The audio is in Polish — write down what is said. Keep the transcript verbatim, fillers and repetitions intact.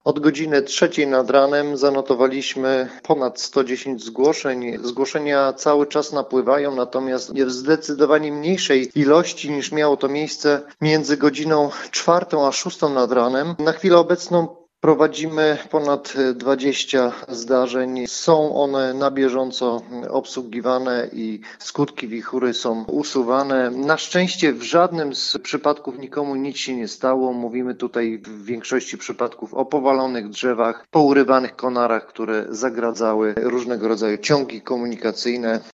Od godziny trzeciej nad ranem zanotowaliśmy ponad sto dziesięć zgłoszeń. Zgłoszenia cały czas napływają, natomiast w zdecydowanie mniejszej ilości niż miało to miejsce między godziną czwartą a szóstą nad ranem. Na chwilę obecną prowadzimy ponad dwadzieścia zdarzeń. Są one na bieżąco obsługiwane i skutki wichury są usuwane. Na szczęście w żadnym z przypadków nikomu nic się nie stało. Mówimy tutaj w większości przypadków o powalonych drzewach, pourywanych konarach, które zagradzały różnego rodzaju ciągi komunikacyjne.